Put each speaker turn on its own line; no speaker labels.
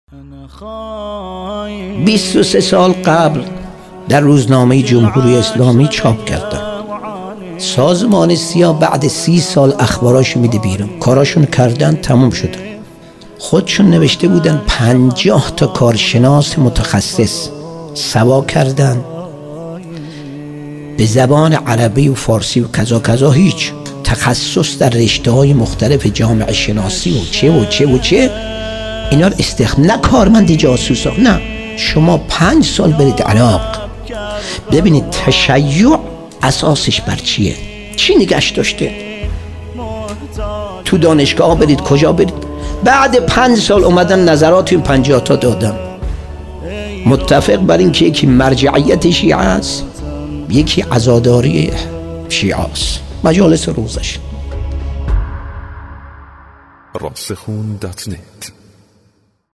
23 سال قبل در روزنامه جمهوری اسلامی چاپ کردن. سازمان سیاه بعد 30 سال اخباراش میده بیرون. کاراشون کردن، تموم شده. خودشون نوشته بودن 50 تا کارشناس متخصص سوا کردن به زبان عربی و فارسی و کذا هیچ تخصص در رشته‌های مختلف جامعه شناسی و چه اینا رو نه کارمند جاسوسا، نه، شما 5 سال برید عراق ببینید تشیع اساسش بر چیه، چی نگاش داشته، تو دانشگاه برید، کجا برید، بعد 5 سال اومدن نظرات این 50 تا دادن، متفق بر این که یکی مرجعیت شیعه است، یکی عزاداری شیعه است. مجالس روزش.
راسخون.net